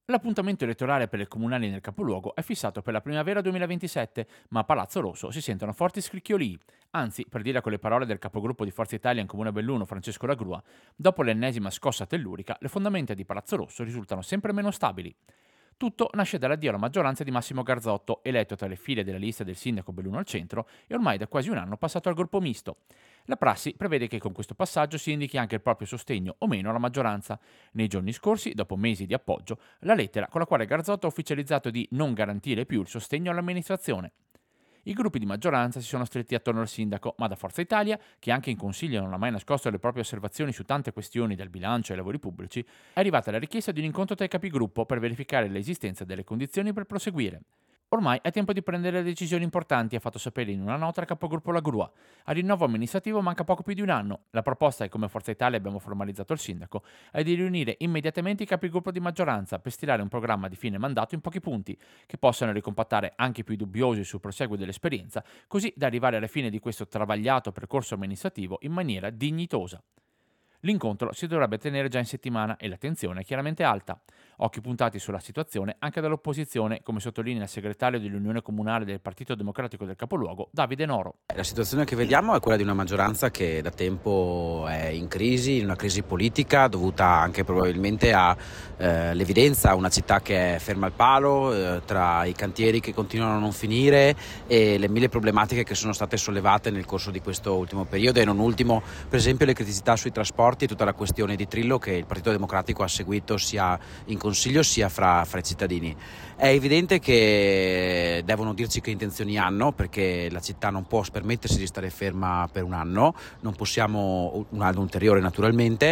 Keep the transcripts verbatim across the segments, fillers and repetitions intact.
L'appuntamento elettorale per le comunali nel capoluogo è fissato per la primavera duemilaventisette, ma a Palazzo Rosso si sentono forti scricchiolii. Anzi, per dire con le parole del capogruppo di Forza Italia in Comune Belluno, Francesco Lagrua, dopo l'ennesima scossa tellurica, le fondamenta di Palazzo Rosso risultano sempre meno stabili. Tutto nasce dall'addio alla maggioranza di Massimo Garzotto, eletto tra le file della lista del sindaco Belluno al centro e ormai da quasi un anno passato al gruppo misto. La prassi prevede che con questo passaggio si indichi anche il proprio sostegno o meno alla maggioranza. Nei giorni scorsi, dopo mesi di appoggio, la lettera con la quale Garzotto ha ufficializzato di non garantire più il sostegno all'amministrazione. I gruppi di maggioranza si sono stretti attorno al sindaco, ma da Forza Italia, che anche in Consiglio non ha mai nascosto le proprie osservazioni su tante questioni del bilancio e ai lavori pubblici, è arrivata la richiesta di un incontro tra i capigruppo per verificare l'esistenza delle condizioni per proseguire. Ormai è tempo di prendere decisioni importanti, ha fatto sapere in una nota il capogruppo Lagrua. Al rinnovo amministrativo manca poco più di un anno. La proposta, e come Forza Italia abbiamo formalizzato il sindaco, è di riunire immediatamente i capigruppo di maggioranza per stilare un programma di fine mandato in pochi punti, che possano ricompattare anche i più dubbiosi sul proseguo dell'esperienza, così da arrivare alla fine di questo travagliato percorso amministrativo in maniera dignitosa. L'incontro si dovrebbe tenere già in settimana e la tensione è chiaramente alta. Occhi puntati sulla situazione anche dall'opposizione, come sottolinea il segretario dell'Unione Comunale del Partito Democratico del capoluogo, Davide Noro. La situazione che vediamo è quella di una maggioranza che da tempo è in crisi, in una crisi politica dovuta anche probabilmente all'evidenza, eh, una città che è ferma al palo, eh, tra i cantieri che continuano a non finire e le mille problematiche che sono state sollevate nel corso di questo ultimo periodo, e non ultimo per esempio le criticità sui trasporti e tutta la questione di Trillo che il Partito Democratico ha seguito sia in Consiglio sia fra, fra i cittadini. È evidente che devono dirci che intenzioni hanno, perché la città non può permettersi di stare ferma per un anno, non possiamo, un anno ulteriore naturalmente,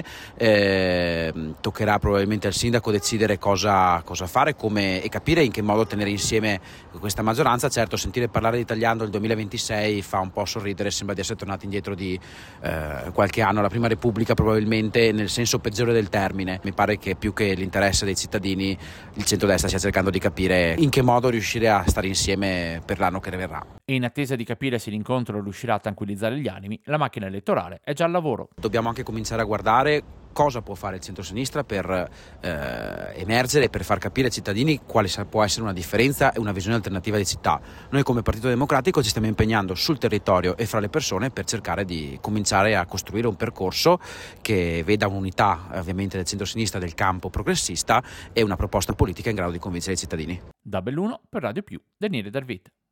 eh, toccherà probabilmente al sindaco decidere cosa, cosa fare come, e capire in che modo tenere insieme questa maggioranza. Certo, sentire parlare di tagliando il duemilaventisei fa un po' sorridere, sembra di essere tornati indietro di eh, qualche anno, la Prima Repubblica probabilmente, nel senso peggiore del termine. Mi pare che più che l'interesse dei cittadini il centrodestra stia cercando di capire in che modo riuscire a stare insieme per l'anno che ne verrà. E in attesa di capire se l'incontro riuscirà a tranquillizzare gli animi, la macchina elettorale è già al lavoro. Dobbiamo anche cominciare a guardare cosa può fare il centrosinistra per eh, emergere e per far capire ai cittadini quale può essere una differenza e una visione alternativa di città. Noi come Partito Democratico ci stiamo impegnando sul territorio e fra le persone per cercare di cominciare a costruire un percorso che veda un'unità ovviamente del centrosinistra, del campo progressista, e una proposta politica in grado di convincere i cittadini. Da Belluno per Radio Più, Daniele Darvit.